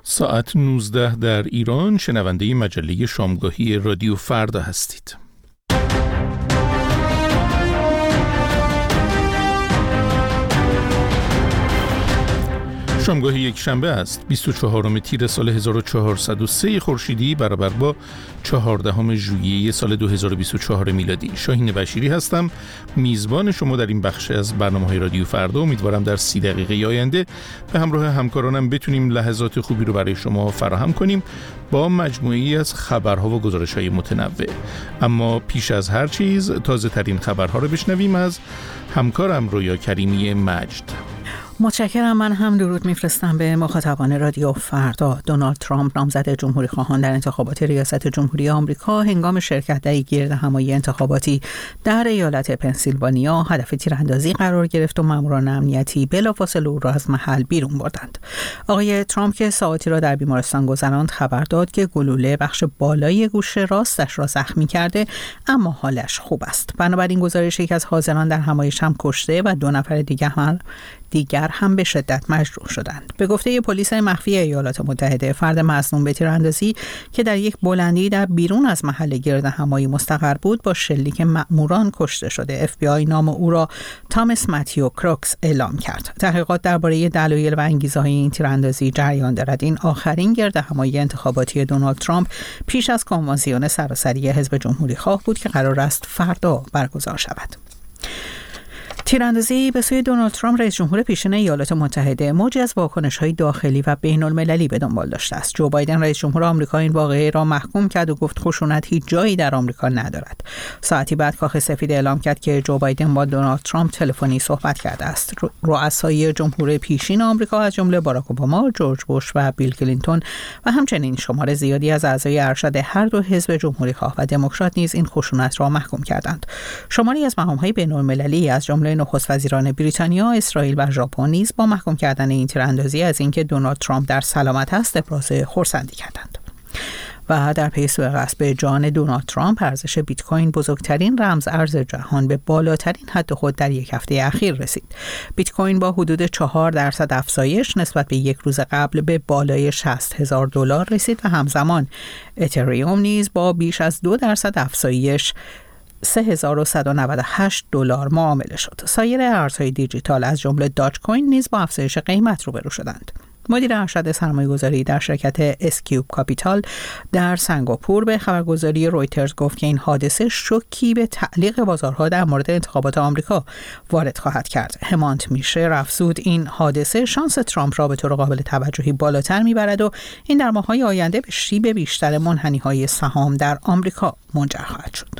ساعت 19 در ایران. شنونده مجله شامگاهی رادیو فردا هستید. شامگاهی یک شنبه است. 24 تیر سال 1403 خورشیدی برابر با 14 ژوئیه سال 2024 میلادی. شاهین بشیری هستم، میزبان شما در این بخش از برنامه‌های رادیو فردا. امیدوارم در 30 دقیقه آینده به همراه همکارانم بتونیم لحظات خوبی رو برای شما فراهم کنیم با مجموعه‌ای از خبرها و گزارش‌های متنوع. اما پیش از هر چیز تازه ترین خبرها رو بشنویم از همکارم رویا کریمی مجد. متشکرم. من هم درود میفرستم به مخاطبان رادیو فردا. دونالد ترامپ نامزد جمهوری خواهان در انتخابات ریاست جمهوری آمریکا هنگام شرکت در گردهمایی انتخاباتی در ایالت پنسیلوانیا هدف تیراندازی قرار گرفت و ماموران امنیتی بلافاصله او را از محل بیرون بردند. آقای ترامپ که ساعاتی را در بیمارستان گذراند خبر داد که گلوله بخش بالای گوش راستش را زخمی کرده، اما حالش خوب است. بنابراین گزارش یک از حاضران در همایش هم کشته و 2 نفر دیگر هم به شدت مجروح شدند. به گفته پلیس مخفی ایالات متحده، فرد مظنون به تیراندازی که در یک بلندی در بیرون از محل گردهمایی مستقر بود با شلیک مأموران کشته شده. FBI نام او را تامس متیو کروکس اعلام کرد. تحقیقات درباره دلایل و انگیزه‌های این تیراندازی جریان دارد. این آخرین گردهمایی انتخاباتی دونالد ترامپ پیش از کنوانسیون سراسری حزب جمهوری خواه بود که قرار است فردا برگزار شود. تیراندازی به سوی دونالد ترامپ رئیس جمهور پیشین ایالات متحده موجی از واکنش‌های داخلی و بین‌المللی به دنبال داشته است. جو بایدن رئیس جمهور آمریکا این واقعه را محکوم کرد و گفت خشونت هیچ جایی در آمریکا ندارد. ساعتی بعد کاخ سفید اعلام کرد که جو بایدن با دونالد ترامپ تلفنی صحبت کرده است. رؤسای جمهور پیشین آمریکا از جمله باراک اوباما، جورج بوش و بیل کلینتون و همچنین شمار زیادی از اعضای ارشد هر دو حزب جمهوری خواه و دموکرات نیز این خشونت را محکوم کردند. شماری از مقام‌های بین‌المللی از جمله نخست وزیران بریتانیا، اسرائیل و ژاپن نیز با محکوم کردن این تیراندازی از اینکه دونالد ترامپ در سلامت است ابراز خرسندی کردند. و در پی سوء قصب جان دونالد ترامپ، ارزش بیت کوین بزرگترین رمز ارز جهان به بالاترین حد خود در یک هفته اخیر رسید. بیت کوین با حدود 4% افزایش نسبت به یک روز قبل به بالای $60,000 رسید و همزمان اتریوم نیز با بیش از 2% افزایش $3,198 معامله شد. سایر ارزهای دیجیتال از جمله داج کوین نیز با افزایش قیمت روبرو شدند. مدیر ارشد سرمایه‌گذاری در شرکت اسکیوب کاپیتال در سنگاپور به خبرگزاری رویترز گفت که این حادثه شوکی به تعلیق بازارها در مورد انتخابات آمریکا وارد خواهد کرد. همانت میشه افزود این حادثه شانس ترامپ را به طور قابل توجهی بالاتر میبرد و این در ماه‌های آینده به شیب بیشتر منحنی‌های سهام در آمریکا منجر خواهد شد.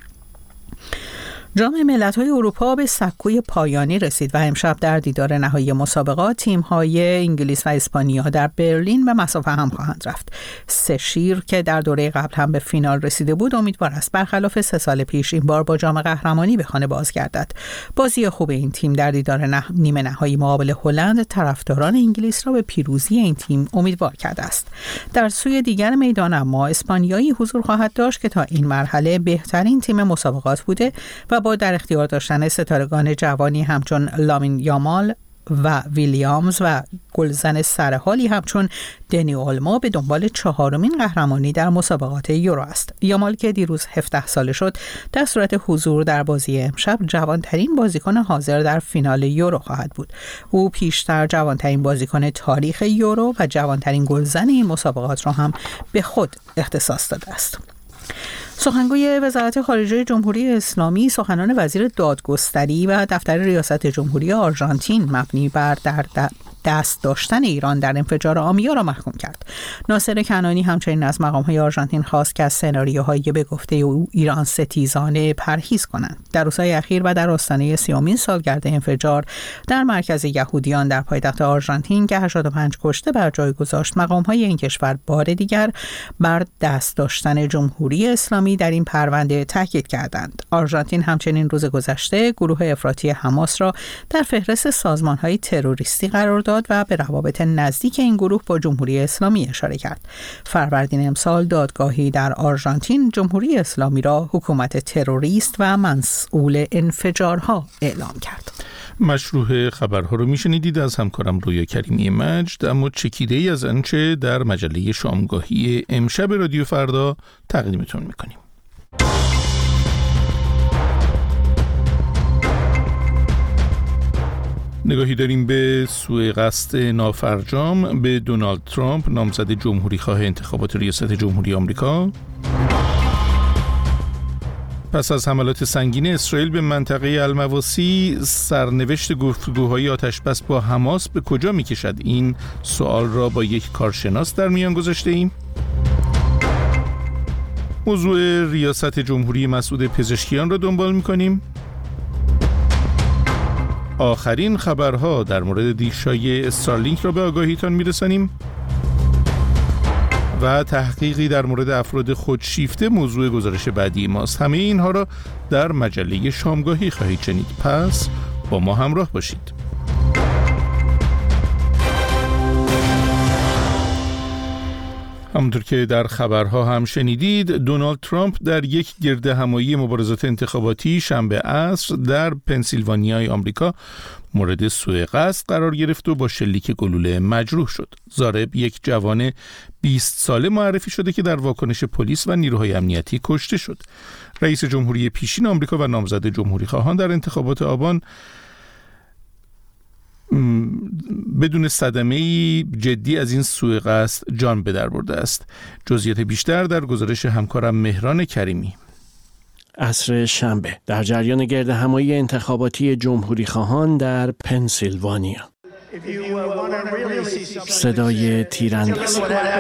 جام ملت‌های اروپا به سکوی پایانی رسید و امشب در دیدار نهایی مسابقات تیم‌های انگلیس و اسپانیا در برلین به مسافه هم خواهند رفت. 3 شیر که در دوره قبل هم به فینال رسیده بود امیدوار است برخلاف 3 سال پیش این بار با جام قهرمانی به خانه بازگردد. بازی خوب این تیم در دیدار نیمه نهایی مقابل هلند طرفداران انگلیس را به پیروزی این تیم امیدوار کرده است. در سوی دیگر میدان اما اسپانیایی حضور خواهد داشت که تا این مرحله بهترین تیم مسابقات بوده و با در اختیار داشتن ستارگان جوانی همچون لامین یامال و ویلیامز و گلزن سرحالی همچون دنی اولمو به دنبال 4مین قهرمانی در مسابقات یورو است. یامال که دیروز 17 ساله شد در صورت حضور در بازی امشب جوانترین بازیکن حاضر در فینال یورو خواهد بود. او پیشتر جوانترین بازیکن تاریخ یورو و جوانترین گلزن این مسابقات را هم به خود اختصاص داده است. سخنگوی وزارت خارجه جمهوری اسلامی سخنان وزیر دادگستری و دفتر ریاست جمهوری آرژانتین مبنی بر دست داشتن ایران در انفجار آمیا را محکوم کرد. ناصر کنانی همچنین از مقام‌های آرژانتین خواست که از سناریوهایی به گفته او ایران ستیزانه پرهیز کنند. در روزهای اخیر و در آستانه 30مین سالگرد انفجار در مرکز یهودیان در پایتخت آرژانتین که 85 کشته بر جای گذاشت، مقام‌های این کشور بار دیگر بر دست داشتن جمهوری اسلامی در این پرونده تاکید کردند. آرژانتین همچنین روز گذشته گروه افراطی حماس را در فهرست سازمان‌های تروریستی قرار داد داد و به روابط نزدیک این گروه با جمهوری اسلامی اشاره کرد. فروردین امسال دادگاهی در آرژانتین جمهوری اسلامی را حکومت تروریست و مسئول انفجارها اعلام کرد. مشروح خبرها رو میشنیدید از همکارم رویا کریمی مجد، اما چکیده ای از آنچه در مجله شامگاهی امشب رادیو فردا تقدیمتون میکنیم. نگاهی داریم به سوء قصد نافرجام به دونالد ترامپ، نامزد جمهوری خواه انتخابات ریاست جمهوری آمریکا. پس از حملات سنگین اسرائیل به منطقه المواسی، سرنوشت گفتگوهای آتشبس با حماس به کجا می کشد؟ این سوال را با یک کارشناس در میان گذاشته ایم. موضوع ریاست جمهوری مسعود پزشکیان را دنبال می کنیم. آخرین خبرها در مورد دیشای استارلینک را به آگاهیتان می رسانیم. و تحقیقی در مورد افراد خودشیفته موضوع گزارش بعدی ماست. همه اینها را در مجله شامگاهی خواهید شنید. پس با ما همراه باشید. همونطور که در خبرها هم شنیدید، دونالد ترامپ در یک گردهمایی مبارزات انتخاباتی شنبه عصر در پنسیلوانیای آمریکا مورد سوء قصد قرار گرفت و با شلیک گلوله مجروح شد. ضارب یک جوان 20 ساله معرفی شده که در واکنش پلیس و نیروهای امنیتی کشته شد. رئیس جمهوری پیشین آمریکا و نامزد جمهوری خواهان در انتخابات آبان بدون صدمه‌ای جدی از این سوء قصد جان به در برده است. جزئیات بیشتر در گزارش همکارم مهران کریمی. عصر شنبه در جریان گردهمایی انتخاباتی جمهوری خواهان در پنسیلوانیا، صدای تیراندازی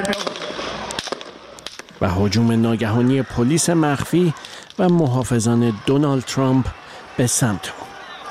و هجوم ناگهانی پلیس مخفی و محافظان دونالد ترامپ به سمت او.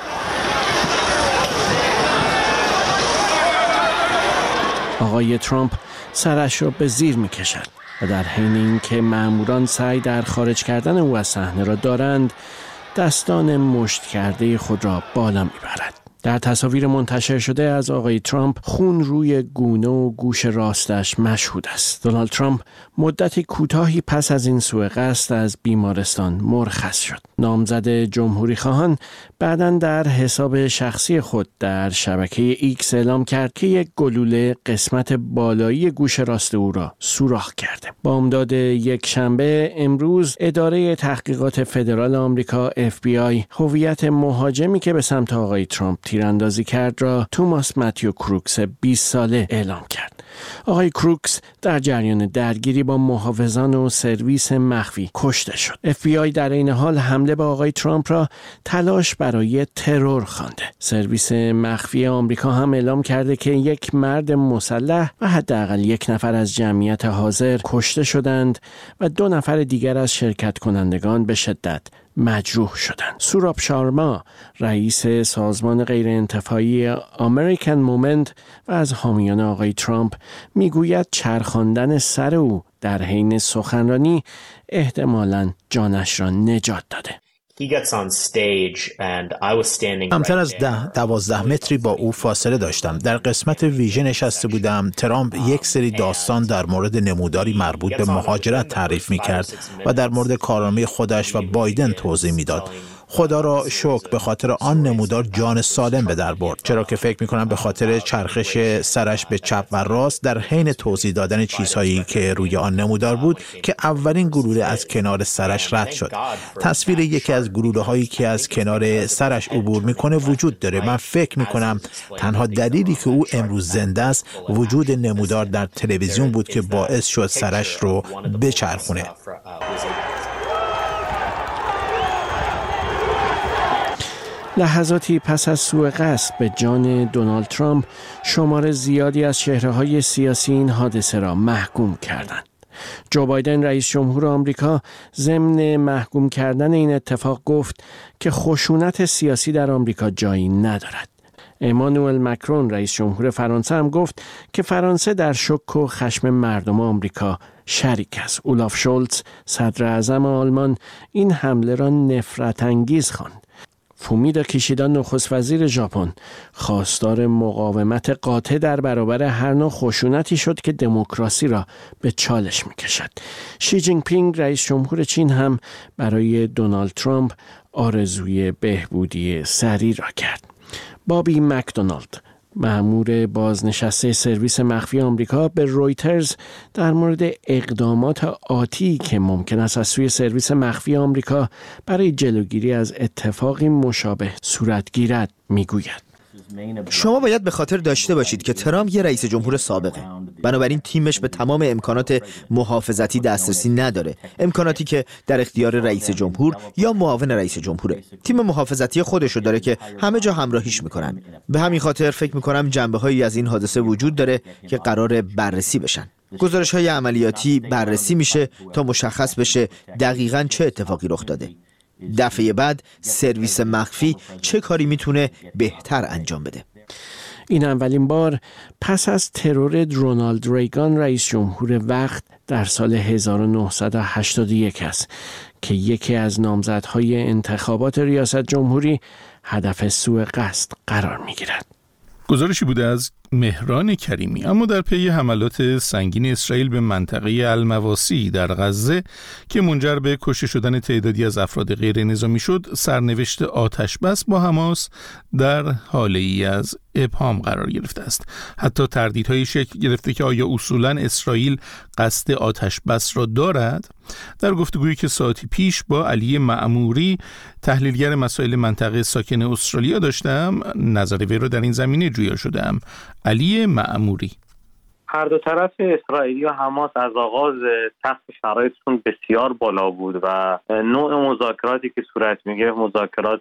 آقای ترامپ سرش را به زیر می کشد و در حین اینکه ماموران سعی در خارج کردن او از صحنه را دارند، دستان مشت کرده خود را بالا می برد. در تصاویر منتشر شده از آقای ترامپ خون روی گونه و گوش راستش مشهود است. دونالد ترامپ مدتی کوتاهی پس از این سوء قصد از بیمارستان مرخص شد. نامزد جمهوری خواهان بعداً در حساب شخصی خود در شبکه ایکس اعلام کرد که یک گلوله قسمت بالایی گوش راست او را سوراخ کرده. بامداد یک شنبه امروز اداره تحقیقات فدرال آمریکا FBI هویت مهاجمی که به سمت آقای ترامپ تیراندازی کرد را توماس متیو کروکس 20 ساله اعلام کرد. آقای کروکس در جریان درگیری با محافظان و سرویس مخفی کشته شد. FBI در این حال حمله به آقای ترامپ را تلاش برای ترور خوانده. سرویس مخفی آمریکا هم اعلام کرده که یک مرد مسلح و حداقل یک نفر از جمعیت حاضر کشته شدند و 2 نفر دیگر از شرکت کنندگان به شدت مجروح شدند. سوراب شارما، رئیس سازمان غیرانتفاعی امریکن مومنت و از حامیان آقای ترامپ، میگوید چرخاندن سر او در حین سخنرانی احتمالاً جانش را نجات داده. کمتر از 10-12 متری با او فاصله داشتم. در قسمت ویژه نشسته بودم. ترامپ یک سری داستان در مورد نموداری مربوط به مهاجرت تعریف می‌کرد و در مورد کارنامه خودش و بایدن توضیح می‌داد. خدا را شکر به خاطر آن نمودار جان سالم به در برد، چرا که فکر می‌کنم به خاطر چرخش سرش به چپ و راست در حین توضیح دادن چیزهایی که روی آن نمودار بود که اولین گلوله از کنار سرش رد شد. تصویر یکی از گلوله‌هایی که از کنار سرش عبور می‌کنه وجود داره. من فکر می‌کنم تنها دلیلی که او امروز زنده است وجود نمودار در تلویزیون بود که باعث شد سرش رو بچرخونه. لحظاتی پس از سوء قصد به جان دونالد ترامپ، شمار زیادی از چهره‌های سیاسی این حادثه را محکوم کردند. جو بایدن رئیس جمهور آمریکا ضمن محکوم کردن این اتفاق گفت که خشونت سیاسی در آمریکا جایی ندارد. امانوئل مکرون رئیس جمهور فرانسه هم گفت که فرانسه در شوک و خشم مردم آمریکا شریک است. اولاف شولتز صدر اعظم آلمان این حمله را نفرت انگیز خواند. فومیدا کیشیدا نخست وزیر ژاپن خواستار مقاومت قاطع در برابر هر نوع خشونتی شد که دموکراسی را به چالش می‌کشد. شی جین پینگ رئیس جمهور چین هم برای دونالد ترامپ آرزوی بهبودی سریع را کرد. بابی مکدونالد مأمور بازنشسته سرویس مخفی آمریکا به رویترز در مورد اقدامات آتی که ممکن است از سوی سرویس مخفی آمریکا برای جلوگیری از اتفاقی مشابه صورت گیرد میگوید: شما باید به خاطر داشته باشید که ترامپ یه رئیس جمهور سابقه، بنابراین تیمش به تمام امکانات محافظتی دسترسی نداره، امکاناتی که در اختیار رئیس جمهور یا معاون رئیس جمهوره. تیم محافظتی خودشو داره که همه جا همراهیش میکنن. به همین خاطر فکر میکنم جنبه‌هایی از این حادثه وجود داره که قراره بررسی بشن. گزارش‌های عملیاتی بررسی میشه تا مشخص بشه دقیقاً چه اتفاقی رخ داده. دفعه بعد سرویس مخفی چه کاری میتونه بهتر انجام بده. این اولین بار پس از ترور رونالد ریگان رئیس جمهور وقت در سال 1981 است که یکی از نامزدهای انتخابات ریاست جمهوری هدف سوء قصد قرار میگیرد. گزارشی بوده از مهران کریمی. اما در پی حملات سنگین اسرائیل به منطقه المواسی در غزه که منجر به کشته شدن تعدادی از افراد غیر نظامی شد، سرنوشت آتش بس با حماس در حاله‌ای از ابهام قرار گرفته است. حتی تردیدهای شکل گرفته که آیا اصولاً اسرائیل قصد آتش بس را دارد؟ در گفتگویی که ساعتی پیش با علی معموری تحلیلگر مسائل منطقه ساکن استرالیا داشتم، نظر وی را در این زمینه جویا شدم. علی معموری: هر دو طرف اسرائیلی و حماس از آغاز سخت شرایطشون بسیار بالا بود و نوع مذاکراتی که صورت میگه مذاکرات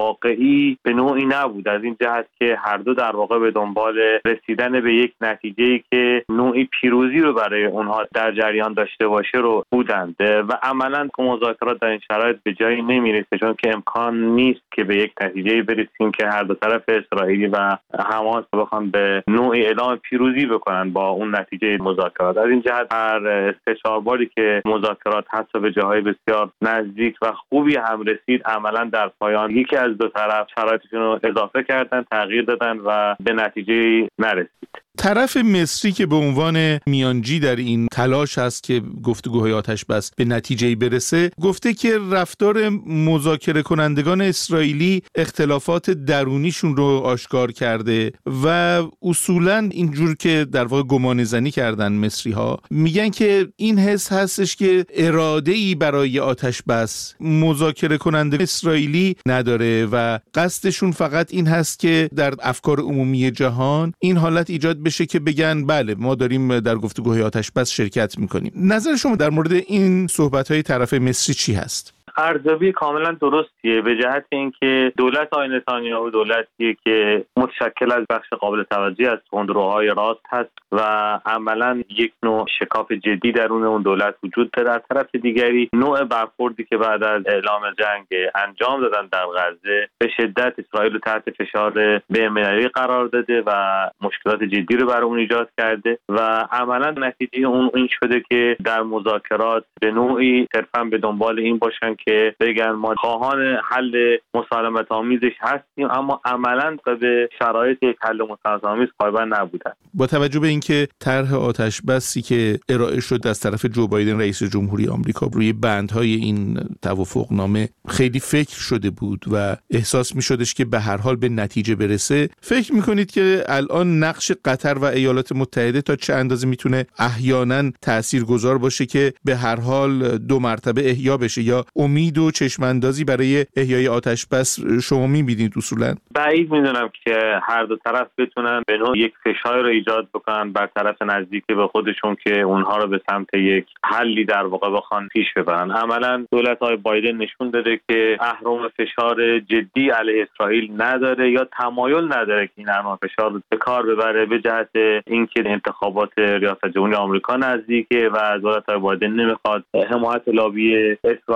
واقعی به نوعی نبود، از این جهت که هر دو در واقع به دنبال رسیدن به یک نتیجه‌ای که نوعی پیروزی رو برای اونها در جریان داشته باشه رو بودند و عملاً مذاکرات در این شرایط به جایی نمیرسه، چون که امکان نیست که به یک نتیجه‌ای برسیم که هر دو طرف اسرائیلی و حماس بخوان به نوعی اعلام پیروزی بکنن با اون نتیجه مذاکرات. از این جهت هر 3-4 باری که مذاکرات حتی به جاهای بسیار نزدیک و خوبی هم رسید، عملا در پایان یکی از دو طرف شرایطشون رو اضافه کردن، تغییر دادن و به نتیجه نرسید. طرف مصری که به عنوان میانجی در این تلاش هست که گفتگوهای آتش بس به نتیجه‌ای برسه، گفته که رفتار مذاکره کنندگان اسرائیلی اختلافات درونیشون رو آشکار کرده و اصولاً اینجور که در واقع گمان زنی کردن مصری ها، میگن که این حس هستش که اراده‌ای برای آتش بس مذاکره کننده اسرائیلی نداره و قصدشون فقط این هست که در افکار عمومی جهان این حالت ایجاد بشه که بگن بله ما داریم در گفتگوهای آتش بس شرکت میکنیم. نظر شما در مورد این صحبت‌های طرف مصری چی هست؟ ارزیابی کاملا درستیه به جهت اینکه دولت آقای نتانیاهو دولتیه که متشکل از بخش قابل توجهی از تندروهای راست هست و عملا یک نوع شکاف جدی درون اون دولت وجود داره. از طرف دیگری نوع برخوردی که بعد از اعلام جنگ انجام دادن در غزه به شدت اسرائیل رو تحت فشار بین‌المللی قرار داده و مشکلات جدی رو برای اون ایجاد کرده و عملا نتیجه اون این شده که در مذاکرات به نوعی صرفاً به دنبال این باشن که بگن ما خواهان حل مسالمت آمیزش هستیم، اما عملاً به شرایط یک حل مسالمت آمیز پایبند نبودن. با توجه به اینکه طرح آتش بسی که ارائه شد از طرف جو بایدن رئیس جمهوری آمریکا روی بندهای این توافقنامه خیلی فکر شده بود و احساس می‌شدش که به هر حال به نتیجه برسه، فکر می‌کنید که الان نقش قطر و ایالات متحده تا چه اندازه میتونه احیانا تاثیرگذار باشه که به هر حال 2 مرتبه احیا بشه، یا امید و چشماندازی برای احیای آتش بس شما می‌بینید اصولا؟ بعید می‌دونم که هر دو طرف بتونن به نوع یک فشار رو ایجاد بکنن بر طرف نزدیک به خودشون که اونها رو به سمت یک حلی در واقع بخوان پیش ببرن. عملاً دولت آقای بایدن نشون داده که اهرم فشار جدی علیه اسرائیل نداره یا تمایل نداره که این اهرم فشار رو به کار ببره، به جهت اینکه انتخابات ریاست جمهوری آمریکا نزدیکه و دولت آقای بایدن نمیخواد حمایت لابی اسرائیلی در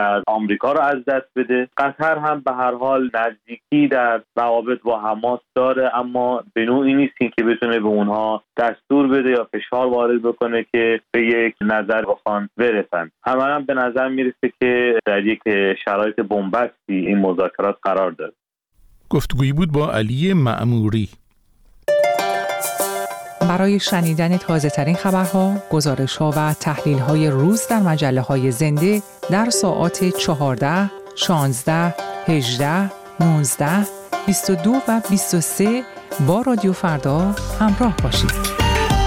از آمریکا رو از دست بده. قطر هم به هر حال نزدیکی در روابط با حماس داره، اما به نوعی نیست که بتونه به اونها دستور بده یا فشار وارد بکنه که به یک نظر بخوان برسن. هم به نظر میرسه که در یک شرایط بنبستی این مذاکرات قرار داره. گفتگویی بود با علی معموری. برای شنیدن تازه‌ترین خبرها، گزارش‌ها و تحلیل‌های روز در مجله‌های زنده در ساعات 14, 16, 18, 19, 22 و 23 با رادیو فردا همراه باشید.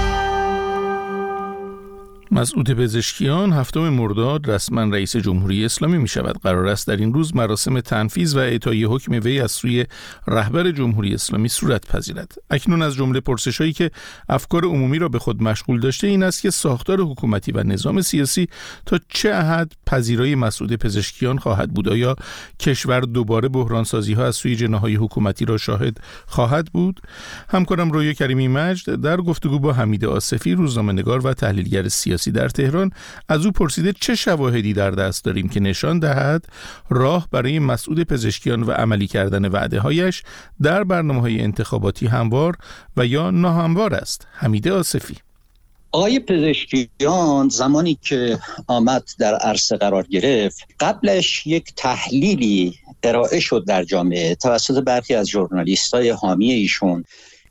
مسعود پزشکیان 7 مرداد رسما رئیس جمهوری اسلامی می شود. قرار است در این روز مراسم تنفیذ و اعطای حکم وی از سوی رهبر جمهوری اسلامی صورت پذیرد. اکنون از جمله پرسش‌هایی که افکار عمومی را به خود مشغول داشته این است که ساختار حکومتی و نظام سیاسی تا چه حد پذیرای مسعود پزشکیان خواهد بود. آیا کشور دوباره بحرانسازی‌ها از سوی جناح‌های حکومتی را شاهد خواهد بود؟ همکارم رویا کریمی مجد در گفتگو با حمید آصفی، روزنامه‌نگار و تحلیلگر سیاسی در تهران، از او پرسیده چه شواهدی در دست داریم که نشان دهد راه برای مسعود پزشکیان و عملی کردن وعده‌هایش در برنامه‌های انتخاباتی هموار و یا ناهموار است. حمید آصفی: آقای پزشکیان زمانی که آمد در عرصه قرار گرفت، قبلش یک تحلیلی ارائه شد در جامعه توسط برخی از ژورنالیست‌های حامی ایشون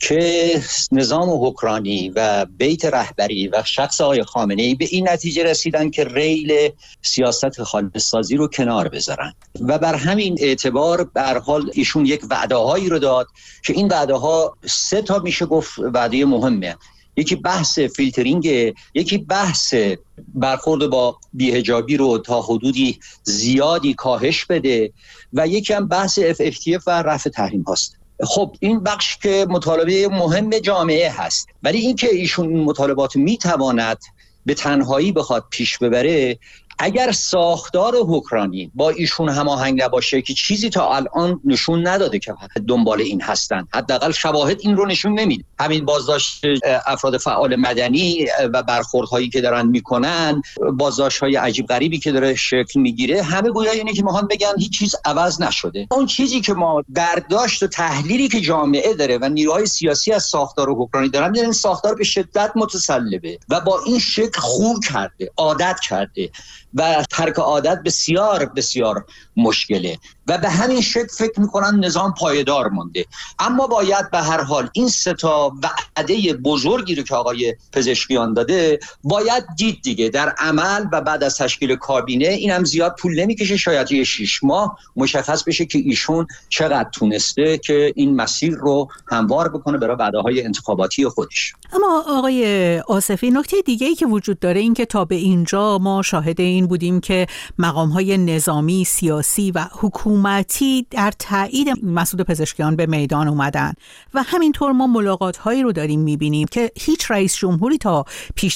که نظام حکمرانی و بیت رهبری و شخص آقای خامنه‌ای به این نتیجه رسیدن که ریل سیاست خالص‌سازی رو کنار بذارن و بر همین اعتبار به هر حال ایشون یک وعده‌هایی رو داد که این وعده‌ها 3 تا میشه گفت وعده مهمه. یکی بحث فیلترینگ، یکی بحث برخورد با بی‌حجابی رو تا حدودی زیادی کاهش بده و یکی هم بحث FFTF و رفع تحریم هاست. خب این بخش که مطالبه مهم جامعه هست، ولی این که ایشون این مطالبات میتواند به تنهایی بخواد پیش ببره اگر ساختار حکمرانی با ایشون هماهنگ نباشه که چیزی تا الان نشون نداده که دنبال این هستن، حداقل شواهد این رو نشون نمیده. همین بازداشت افراد فعال مدنی و برخوردهایی که دارن میکنن، بازداشت‌های عجیب غریبی که داره شکل میگیره، همه گویا اینه که میخوان بگن هیچ چیز عوض نشده. اون چیزی که ما برداشت و تحلیلی که جامعه داره و نیروهای سیاسی از ساختار حکمرانی دارن، این ساختار به شدت متسلبه و با این شکل خو کرده، عادت کرده و ترک عادت بسیار بسیار مشکله و به همین شکل فکر میکنن نظام پایدار مونده. اما باید به هر حال این 3 تا وعده بزرگی رو که آقای پزشکیان داده باید دید دیگه در عمل و بعد از تشکیل کابینه. اینم زیاد طول نمیکشه، شاید یه 6 ماه مشخص بشه که ایشون چقدر تونسته که این مسیر رو هموار بکنه برای وعده‌های انتخاباتی خودش. اما آقای آصفی، نکته دیگه‌ای که وجود داره این که تا به اینجا ما شاهد این بودیم که مقام‌های نظامی، سیاسی و حکومتی در تایید مسعود پزشکیان به میدان اومدن و همینطور ما ملاقات‌هایی رو داریم می‌بینیم که هیچ رئیس جمهوری تا پیش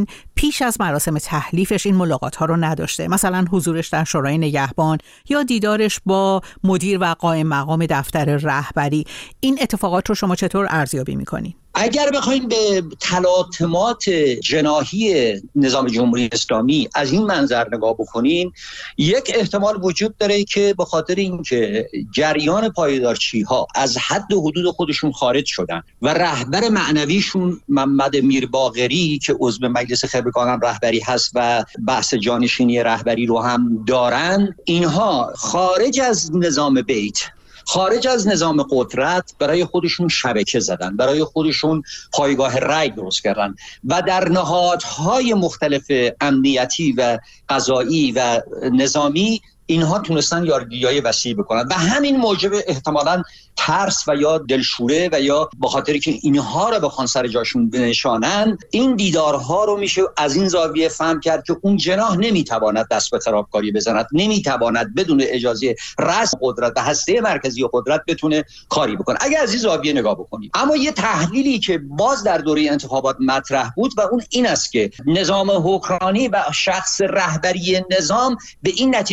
از مراسم تحلیفش این ملاقات‌ها رو نداشته. مثلا حضورش در شورای نگهبان یا دیدارش با مدیر و قائم مقام دفتر رهبری. این اتفاقات رو شما چطور ارزیابی می‌کنید؟ اگر بخوایم به تلاطمات جناحی نظام جمهوری اسلامی از این منظر نگاه بکنیم، یک احتمال وجود داره که به خاطر اینکه جریان پایدارچی‌ها از حد و حدود خودشون خارج شدن و رهبر معنویشون محمد میرباقری که عضو مجلس خبرگان رهبری هست و بحث جانشینی رهبری رو هم دارن، اینها خارج از نظام بیت، خارج از نظام قدرت برای خودشون شبکه زدن، برای خودشون پایگاه رای درست کردن و در نهادهای مختلف امنیتی و قضایی و نظامی اینها تونستن یارگیری وسیع بکنن و همین موجب احتمالاً ترس و یا دلشوره و یا به خاطری که اینها رو بخوان سر جاشون بنشانن، این دیدارها رو میشه از این زاویه فهم کرد که اون جناح نمیتواند دست به خرابکاری بزند، نمیتواند بدون اجازه رأس قدرت و هسته مرکزی قدرت بتونه کاری بکنه اگر از این زاویه نگاه بکنیم. اما یه تحلیلی که باز در دوره انتخابات مطرح بود و اون این است که نظام حکمرانی و شخص رهبری نظام به این نتیجه رسید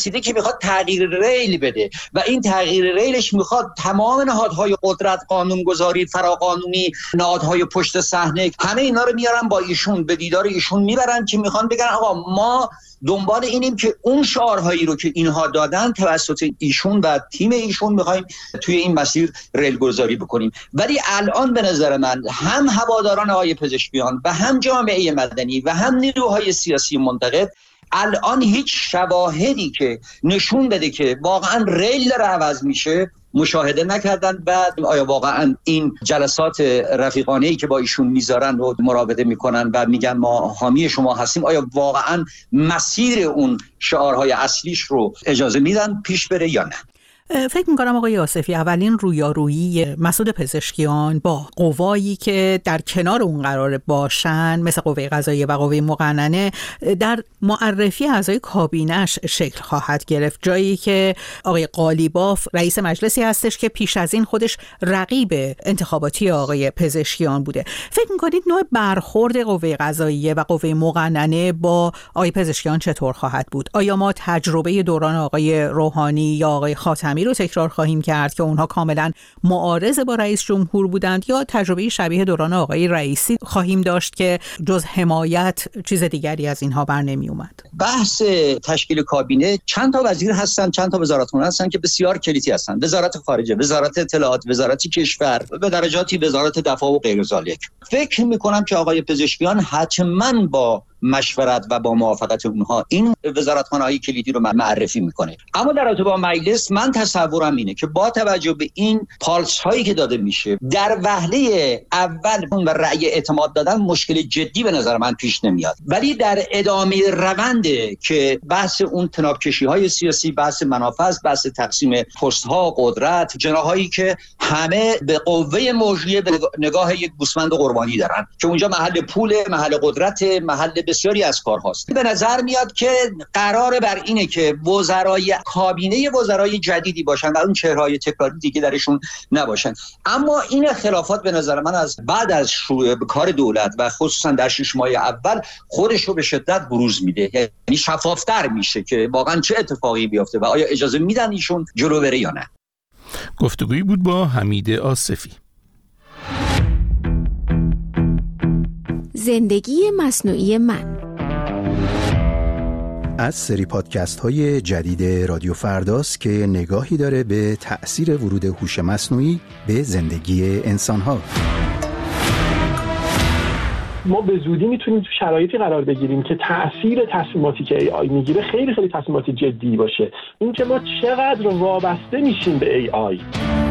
رسیده که میخواد تغییر ریل بده و این تغییر ریلش میخواد تمام نهادهای قدرت، قانونگذاری، فراقانونی، نهادهای پشت صحنه، همه اینا رو میارن با ایشون به دیدار ایشون میبرن که میخوان بگن آقا ما دنبال اینیم که اون شعارهایی رو که اینها دادن توسط ایشون و تیم ایشون میخوایم توی این مسیر ریل گذاری بکنیم. ولی الان به نظر من هم هواداران آقای پزشکیان و هم جامعه مدنی و هم نیروهای سیاسی منتقد الان هیچ شواهدی که نشون بده که واقعا ریل داره عوض میشه مشاهده نکردن. بعد آیا واقعا این جلسات رفیقانه‌ای که با ایشون میذارن رو مراوده میکنن و میگن ما حامی شما هستیم، آیا واقعا مسیر اون شعارهای اصلیش رو اجازه میدن پیش بره یا نه؟ فکر میکنم آقای آصفی اولین رویارویی مسعود پزشکیان با قوایی که در کنار اون قرار باشن مثل قوه قضاییه و قوه مقننه در معرفی اعضای کابینش شکل خواهد گرفت، جایی که آقای قالیباف رئیس مجلسی هستش که پیش از این خودش رقیب انتخاباتی آقای پزشکیان بوده. فکر میکنید نوع برخورد قوه قضاییه و قوه مقننه با آقای پزشکیان چطور خواهد بود؟ آیا ما تجربه دوران آقای روحانی یا آقای خاتمی رو تکرار خواهیم کرد که اونها کاملا معارض با رئیس جمهور بودند، یا تجربه شبیه دوران آقای رئیسی خواهیم داشت که جز حمایت چیز دیگری از اینها بر نمی اومد؟ بحث تشکیل کابینه چند تا وزیر هستن، چند تا وزارتخونه هستن که بسیار کلیدی هستن: وزارت خارجه، وزارت اطلاعات، وزارت کشور، به درجاتی وزارت دفاع و غیر ذالک. فکر می‌کنم که آقای پزشکیان حتما با مشورت و با موافقت اونها این وزارتخانه‌های کلیدی رو معرفی میکنه. اما در رابطه با مجلس من تصورم اینه که با توجه به این پالس هایی که داده میشه در وهله اول و رأی اعتماد دادن مشکل جدی به نظر من پیش نمیاد، ولی در ادامه رونده که بحث اون تنابکشی های سیاسی، بحث منافع، بحث تقسیم پست ها، قدرت، جناحایی که همه به قوه موجودی به نگاه یک گوسفند قربانی دارن که اونجا محل پول، محل قدرت، محل بسیاری از کار هاست. به نظر میاد که قراره بر اینه که وزرای کابینه وزرای جدیدی باشن و اون چهره‌های تکراری دیگه درشون نباشن. اما این خلافات به نظر من از بعد از شروع کار دولت و خصوصا در 6 ماه اول خودش رو به شدت بروز میده، یعنی شفافتر میشه که واقعا چه اتفاقی بیفته و آیا اجازه میدن ایشون جلو بره یا نه. گفتگویی بود با حمید آصفی. زندگی مصنوعی من از سری پادکست های جدید رادیو فرداست که نگاهی داره به تأثیر ورود هوش مصنوعی به زندگی انسان ها. ما به زودی میتونیم تو شرایطی قرار بگیریم که تأثیر تصمیماتی که AI میگیره خیلی خیلی تصمیمات جدی باشه. این که ما چقدر وابسته میشیم به AI.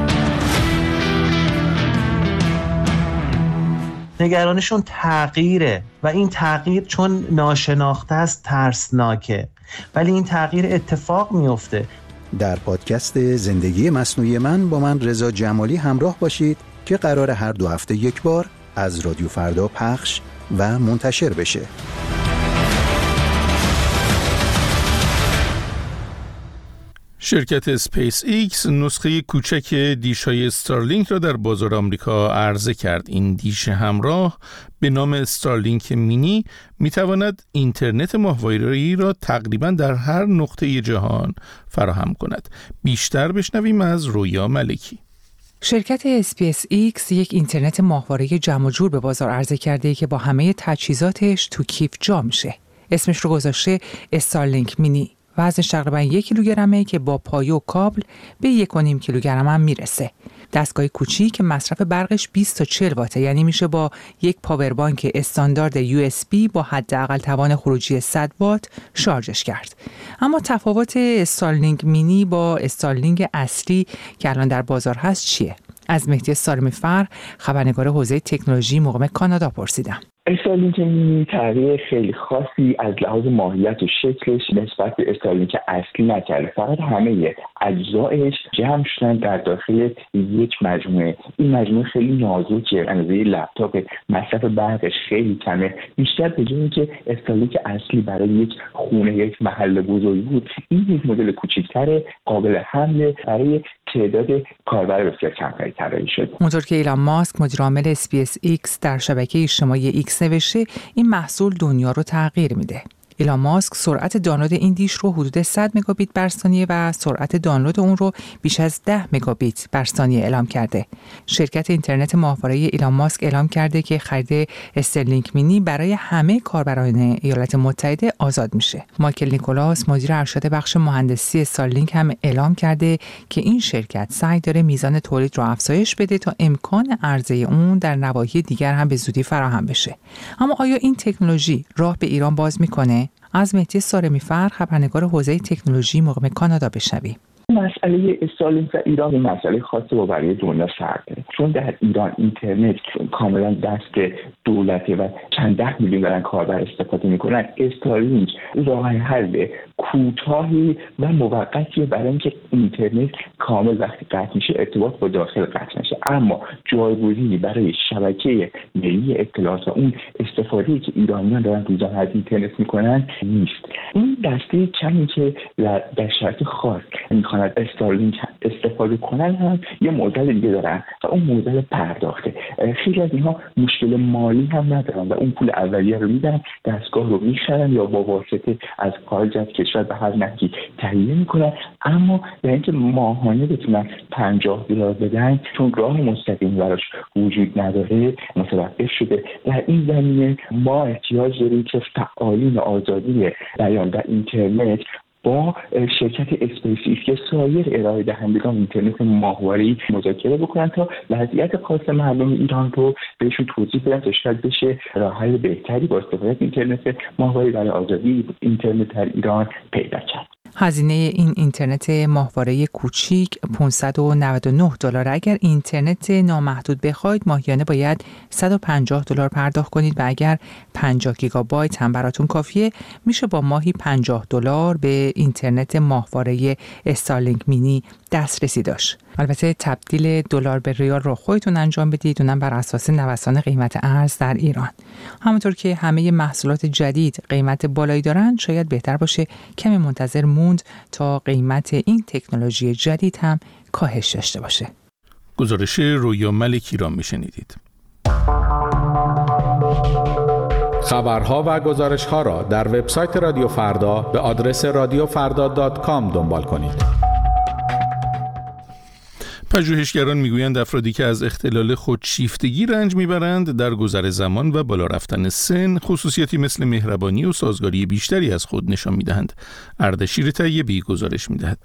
نگرانشون تغییره و این تغییر چون ناشناخته است ترسناکه، ولی این تغییر اتفاق میفته. در پادکست زندگی مصنوعی من با من رضا جمالی همراه باشید که قرار هر 2 هفته یک بار از رادیو فردا پخش و منتشر بشه. شرکت اسپیس ایکس نسخه کوچک دیش‌های استارلینک را در بازار آمریکا عرضه کرد. این دیش همراه به نام استارلینک مینی می‌تواند اینترنت ماهواره‌ای را تقریباً در هر نقطه جهان فراهم کند. بیشتر بشنویم از رویا ملکی. شرکت اسپیس ایکس یک اینترنت ماهواره جمع و جور به بازار عرضه کرده که با همه تجهیزاتش تو کیف جا میشه. اسمش رو گذاشته استارلینک مینی. وزنش تقریباً 1 کیلوگرمه که با پایه و کابل به 1.5 کیلوگرم هم میرسه. دستگاه کوچیک که مصرف برقش 20 تا 40 واته، یعنی میشه با یک پاوربانک استاندارد USB با حداقل توان خروجی 100 وات شارژش کرد. اما تفاوت استارلینک مینی با استارلینک اصلی که الان در بازار هست چیه؟ از مهدی سالمی فر، خبرنگار حوزه تکنولوژی مقام کانادا پرسیدم. استارلینک مینی تغییر خیلی خاصی از لحاظ ماهیت و شکلش نسبت به استارلینک اصلی نکرده، فقط همه اجزایش جمع شدن در داخل یک مجموعه. این مجموعه خیلی نازکه، اندازه لپتاپ، مصرف برقش خیلی کمه. بیشتر به جایی که استارلینک اصلی برای یک خونه، یک محل بزرگ بود، این یک مدل کوچکتر قابل حمل برای تعداد کاربر بسیار کمتری طراحی شد. اونطور که ایلان ماسک مدیر عامل اسپیس ایکس در شبکه اجتماعی ایکس نوشته، این محصول دنیا رو تغییر میده. ایلان ماسک سرعت دانلود این دیش رو حدود 100 مگابیت بر ثانیه و سرعت دانلود اون رو بیش از 10 مگابیت بر ثانیه اعلام کرده. شرکت اینترنت ماهواره ایلان ماسک اعلام کرده که خرید استرلینک مینی برای همه کاربران ایالات متحده آزاد میشه. مایکل نیکولاس مدیر ارشد بخش مهندسی استارلینک هم اعلام کرده که این شرکت سعی داره میزان تولید رو افزایش بده تا امکان عرضه اون در نواحی دیگر هم به زودی فراهم بشه. اما آیا این تکنولوژی راه به ایران باز میکنه؟ از مهدی سارمی‌فر، خبرنگار حوزه تکنولوژی مقیم کانادا بشنویم. مسئله استارلینک و ایران این مسئله خاصی با برای دنیا فرق داره، چون در ایران اینترنت کاملا دست دولته و چند ده میلیون دارن کاربر استفاده میکنن. استارلینک راه حل کوتاهی و موقتی برای اینکه اینترنت کامل وقتی قطع میشه ارتباط با داخل قطع نشه، اما جایگزینی برای شبکه ملی اطلاعات و اون استفاده‌ای که ایرانیان دارن روزانه از اینترنت میکنن نیست. این دسته کمی که در شرایط خاص میخوان استارلینک استفاده کنن هم یه مدل دیگه دارن و اون مدل پرداخته. خیلی از اینها مشکل مالی هم ندارن و اون پول اولیه رو میدن، دستگاه رو میخرن یا با واسطه از خارج از کشور به هر نحوی تهیه میکنن، اما در اینکه ماهانه بتونن $50 بدن چون راه مستقیم براش وجود نداره متوقف شده. در این زمینه ما احتیاج داریم که فعالین آزادی بیان در اینترنت با شرکت اسپیس ایکس که سایر ارائه دهندگان اینترنت ماهواره‌ای مذاکره بکنن تا وضعیت خاص مردم ایران رو بهشون توضیح بدن تا شاید بشه راه‌های بهتری با استفاده از اینترنت ماهواره‌ای برای آزادی اینترنت در ایران پیدا کرد. هزینه این اینترنت ماهواره کوچیک $599. اگر اینترنت نامحدود بخواید ماهیانه باید $150 پرداخت کنید و اگر 50 گیگابایت هم براتون کافیه میشه با ماهی $50 به اینترنت ماهواره استارلینک مینی دسترسی داشت. البته تبدیل دلار به ریال رو خودتون انجام بدید، اونم بر اساس نوسان قیمت ارز در ایران. همونطور که همه محصولات جدید قیمت بالایی دارن، شاید بهتر باشه کمی منتظر موند تا قیمت این تکنولوژی جدید هم کاهش داشته باشه. گزارش رویا ملکی را میشنیدید. خبرها و گزارش‌ها را در وبسایت رادیو فردا به آدرس radiofarda.com دنبال کنید. پژوهشگران میگویند افرادی که از اختلال خودشیفتگی رنج میبرند در گذر زمان و بالا رفتن سن خصوصیاتی مثل مهربانی و سازگاری بیشتری از خود نشان میدهند. اردشیر طیبی گزارش میدهد.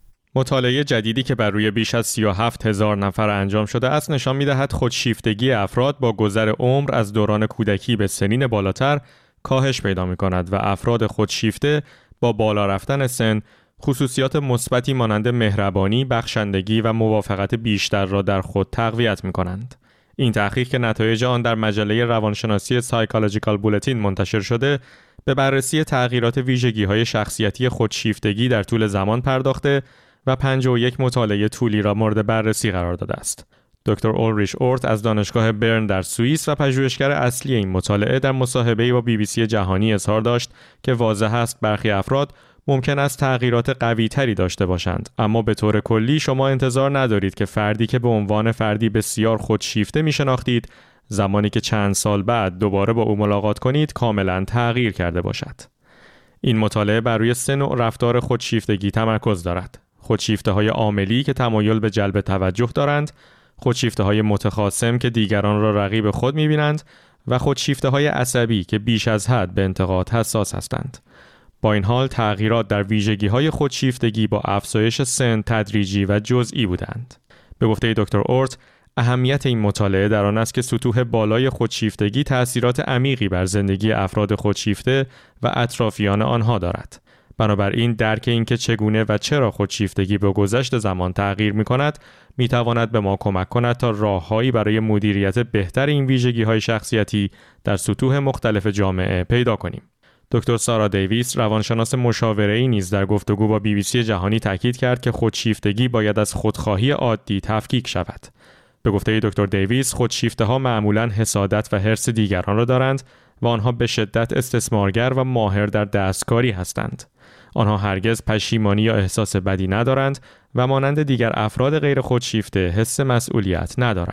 مطالعه جدیدی که بر روی بیش از 37,000 نفر انجام شده است نشان میدهد خودشیفتگی افراد با گذر عمر از دوران کودکی به سنین بالاتر کاهش پیدا می‌کند و افراد خودشیفته با بالا رفتن سن خصوصیات مثبتی مانند مهربانی، بخشندگی و موافقت بیشتر را در خود تقویت می‌کنند. این تحقیق که نتایج آن در مجله روانشناسی سایکولوژیکال بولتین منتشر شده، به بررسی تغییرات ویژگی‌های شخصیتی خودشیفتگی در طول زمان پرداخته و 51 مطالعه طولی را مورد بررسی قرار داده است. دکتر اولریش اورت از دانشگاه برن در سوئیس و پژوهشگر اصلی این مطالعه در مصاحبه‌ای با BBC جهانی اظهار داشت که واضح است برخی افراد ممکن است تغییرات قوی‌تری داشته باشند، اما به طور کلی شما انتظار ندارید که فردی که به عنوان فردی بسیار خودشیفته می‌شناختید، زمانی که چند سال بعد دوباره با او ملاقات کنید کاملاً تغییر کرده باشد. این مطالعه بر روی سه نوع رفتار خودشیفتگی تمرکز دارد: خودشیفته‌های عاملی که تمایل به جلب توجه دارند، خودشیفته‌های متخاصم که دیگران را رقیب خود می‌بینند و خودشیفته‌های عصبی که بیش از حد به انتقاد حساس هستند. با این حال تغییرات در ویژگی‌های خودشیفتگی با افزایش سن تدریجی و جزئی بودند. به گفته دکتر اورت، اهمیت این مطالعه در آن است که سطوح بالای خودشیفتگی تأثیرات عمیقی بر زندگی افراد خودشیفته و اطرافیان آنها دارد. بنابراین درک این که چگونه و چرا خودشیفتگی با گذشت زمان تغییر می‌کند می‌تواند به ما کمک کند تا راه‌هایی برای مدیریت بهتر این ویژگی‌های شخصیتی در سطوح مختلف جامعه پیدا کنیم. دکتر سارا دیویس، روانشناس مشاوره‌ای نیز در گفتگو با BBC جهانی تاکید کرد که خودشیفتگی باید از خودخواهی عادی تفکیک شود. به گفته دکتر دیویس، خودشیفته‌ها معمولاً حسادت و حرص دیگران را دارند و آنها به شدت استثمارگر و ماهر در دستکاری هستند. آنها هرگز پشیمانی یا احساس بدی ندارند و مانند دیگر افراد غیر خودشیفته حس مسئولیت ندارند.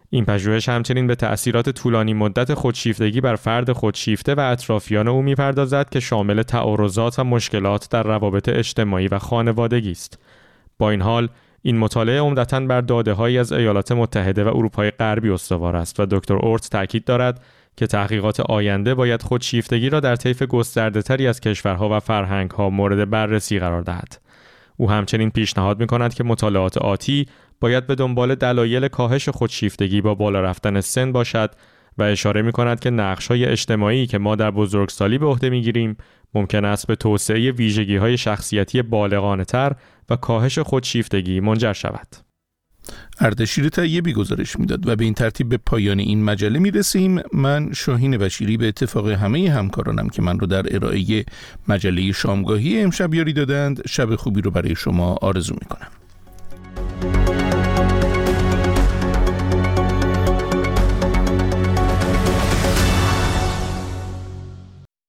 این پژوهش همچنین به تأثیرات طولانی مدت خودشیفتگی بر فرد خودشیفته و اطرافیان او می‌پردازد که شامل تعارضات و مشکلات در روابط اجتماعی و خانوادگی است. با این حال این مطالعه عمدتاً بر داده‌هایی از ایالات متحده و اروپای غربی استوار است و دکتر اورت تاکید دارد که تحقیقات آینده باید خودشیفتگی را در طیف گسترده‌تری از کشورها و فرهنگ‌ها مورد بررسی قرار دهد. او همچنین پیشنهاد می‌کند که مطالعات آتی باید به دنبال دلایل کاهش خودشیفتگی با بالا رفتن سن باشد و اشاره می‌کند که نقش‌های اجتماعی که ما در بزرگسالی به عهده می‌گیریم ممکن است به توسعه ویژگی‌های شخصیتی بالغانه‌تر و کاهش خودشیفتگی منجر شود. اردشیر طیبی گزارش میداد و به این ترتیب به پایان این مجله میرسیم. من شاهین بشیری به اتفاق همه همکارانم که من رو در ارائه مجله شامگاهی امشب یاری دادند، شب خوبی رو برای شما آرزو میکنم.